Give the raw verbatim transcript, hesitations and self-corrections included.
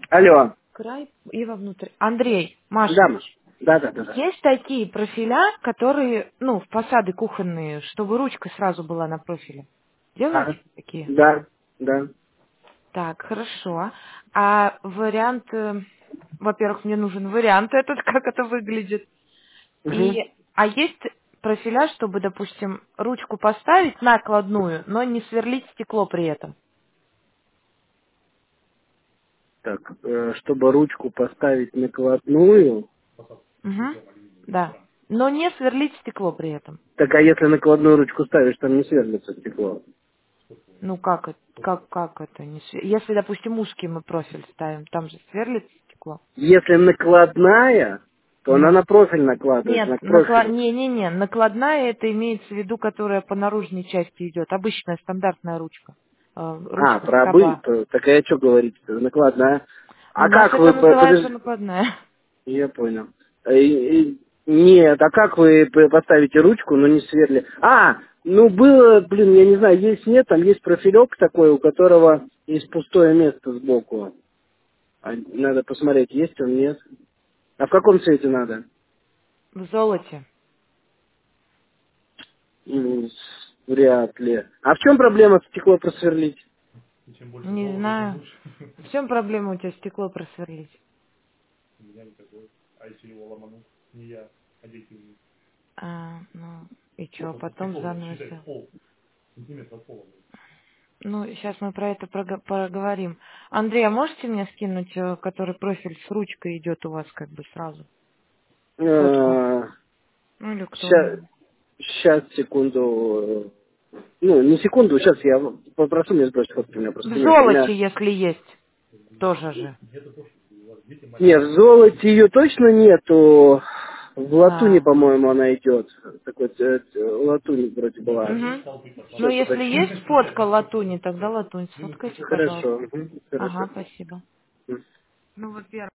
Алло. Край и вовнутрь. Андрей, Маша, Да, Маш. Да, да, да, да. есть такие профиля, которые, ну, в фасады кухонные, чтобы ручка сразу была на профиле? Делаете А, такие? да, да. Так, хорошо. А вариант, э, во-первых, мне нужен вариант этот, как это выглядит. И, Угу. а есть профиля, чтобы, допустим, ручку поставить накладную, но не сверлить стекло при этом? Так, э, чтобы ручку поставить накладную, Угу. Да. Но не сверлить стекло при этом. так а если накладную ручку ставишь, там не сверлится стекло. Ну как это, как, как это не све- Если, допустим, узкий мы профиль ставим, там же сверлится стекло. Если накладная, то она Мгм. на профиль накладывается, Нет, на накла... профилю. не-не-не, накладная это имеется в виду, которая по наружной части идет, обычная стандартная ручка, Э, А, ручка про обы... скоба. то- Так а я что говорить? Накладная. У А нас как это вы... называется Подожди. накладная. Я понял. Э, э, Нет, а как вы п- поставите ручку, но не сверли? А, ну было, блин, я не знаю, есть нет, там есть профилек такой, у которого есть пустое место сбоку. А, надо посмотреть, есть он, нет. А в каком цвете надо? В золоте. М, Вряд ли. А в чем проблема стекло просверлить? Не знаю. В чем проблема у тебя стекло просверлить? А, ну, и что, потом заново всё. Ну, сейчас мы про это прого- поговорим. Андрей, а можете мне скинуть, э, который профиль с ручкой идет у вас как бы сразу? Фотку. Ну, Сейчас, электронную. сейчас, секунду. Ну, не секунду, сейчас я попрошу мне сбросить фотки, у меня В просто нет. У меня... золоте, если есть. Тоже же. Нет, в золоте ее точно нету. В латуни, А, по-моему, она идет. Такой э, э, латунь вроде была. угу. Ну, Сейчас если уточню. есть фотка латуни, тогда латунь. Сфоткайте, Хорошо, пожалуйста. мгм, Ага, хорошо. спасибо. Ну, во-первых,